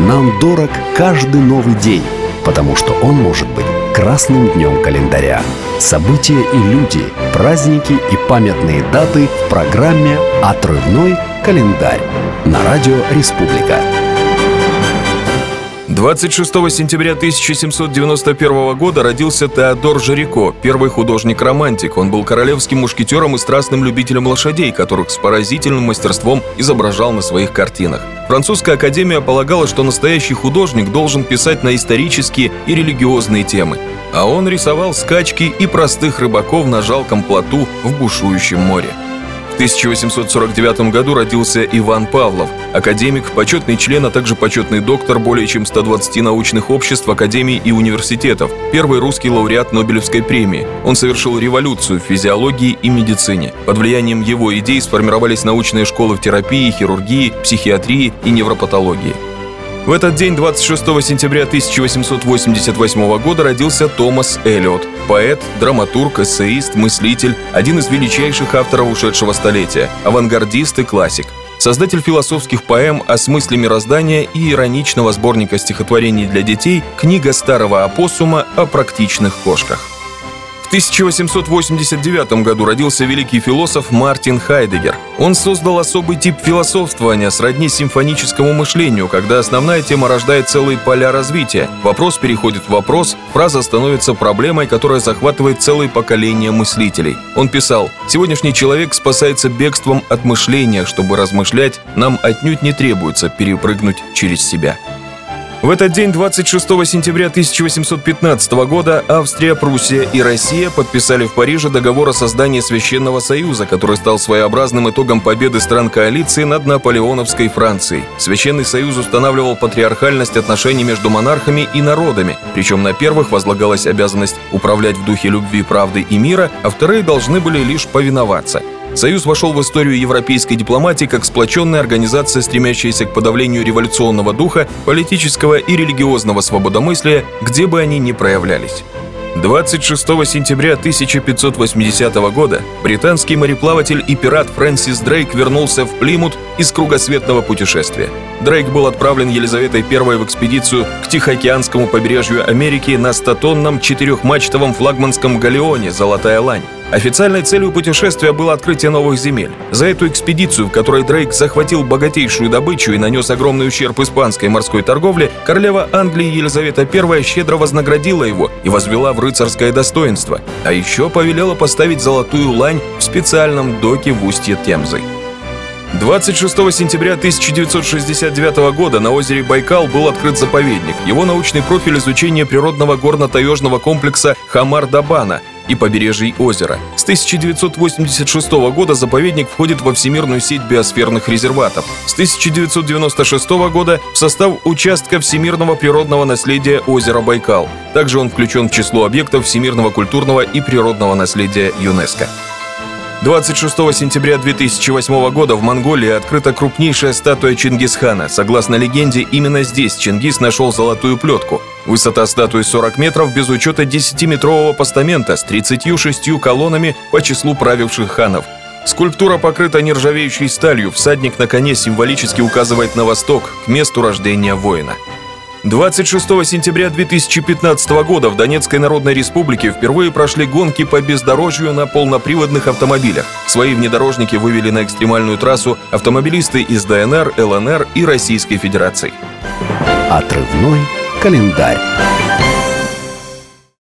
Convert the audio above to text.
Нам дорог каждый новый день, потому что он может быть красным днем календаря. События и люди, праздники и памятные даты в программе «Отрывной календарь» на радио «Республика». 26 сентября 1791 года родился Теодор Жирико, первый художник-романтик. Он был королевским мушкетером и страстным любителем лошадей, которых с поразительным мастерством изображал на своих картинах. Французская академия полагала, что настоящий художник должен писать на исторические и религиозные темы. А он рисовал скачки и простых рыбаков на жалком плоту в бушующем море. В 1849 году родился Иван Павлов, академик, почетный член, а также почетный доктор более чем 120 научных обществ, академий и университетов, первый русский лауреат Нобелевской премии. Он совершил революцию в физиологии и медицине. Под влиянием его идей сформировались научные школы в терапии, хирургии, психиатрии и невропатологии. В этот день, 26 сентября 1888 года, родился Томас Эллиот, поэт, драматург, эссеист, мыслитель, один из величайших авторов ушедшего столетия, авангардист и классик, создатель философских поэм о смысле мироздания и ироничного сборника стихотворений для детей «Книга старого опоссума о практичных кошках». В 1889 году родился великий философ Мартин Хайдеггер. Он создал особый тип философствования, сродни симфоническому мышлению, когда основная тема рождает целые поля развития. Вопрос переходит в вопрос, фраза становится проблемой, которая захватывает целые поколения мыслителей. Он писал: «Сегодняшний человек спасается бегством от мышления. Чтобы размышлять, нам отнюдь не требуется перепрыгнуть через себя». В этот день, 26 сентября 1815 года, Австрия, Пруссия и Россия подписали в Париже договор о создании Священного Союза, который стал своеобразным итогом победы стран коалиции над наполеоновской Францией. Священный Союз устанавливал патриархальность отношений между монархами и народами, причем на первых возлагалась обязанность управлять в духе любви, правды и мира, а вторые должны были лишь повиноваться. Союз вошел в историю европейской дипломатии как сплоченная организация, стремящаяся к подавлению революционного духа, политического и религиозного свободомыслия, где бы они ни проявлялись. 26 сентября 1580 года британский мореплаватель и пират Фрэнсис Дрейк вернулся в Плимут из кругосветного путешествия. Дрейк был отправлен Елизаветой I в экспедицию к Тихоокеанскому побережью Америки на 100-тонном 4-мачтовом флагманском галеоне «Золотая лань». Официальной целью путешествия было открытие новых земель. За эту экспедицию, в которой Дрейк захватил богатейшую добычу и нанес огромный ущерб испанской морской торговле, королева Англии Елизавета I щедро вознаградила его и возвела в рыцарское достоинство, а еще повелела поставить «Золотую лань» в специальном доке в устье Темзы. 26 сентября 1969 года на озере Байкал был открыт заповедник. Его научный профиль — изучение природного горно-таежного комплекса Хамар-Дабана и побережий озера. С 1986 года заповедник входит во Всемирную сеть биосферных резерватов. С 1996 года в состав участка всемирного природного наследия озера Байкал. Также он включен в число объектов всемирного культурного и природного наследия ЮНЕСКО. 26 сентября 2008 года в Монголии открыта крупнейшая статуя Чингисхана. Согласно легенде, именно здесь Чингис нашел золотую плетку. Высота статуи 40 метров без учета 10-метрового постамента с 36 колоннами по числу правивших ханов. Скульптура покрыта нержавеющей сталью. Всадник на коне символически указывает на восток, к месту рождения воина. 26 сентября 2015 года в Донецкой Народной Республике впервые прошли гонки по бездорожью на полноприводных автомобилях. Свои внедорожники вывели на экстремальную трассу автомобилисты из ДНР, ЛНР и Российской Федерации. Отрывной календарь.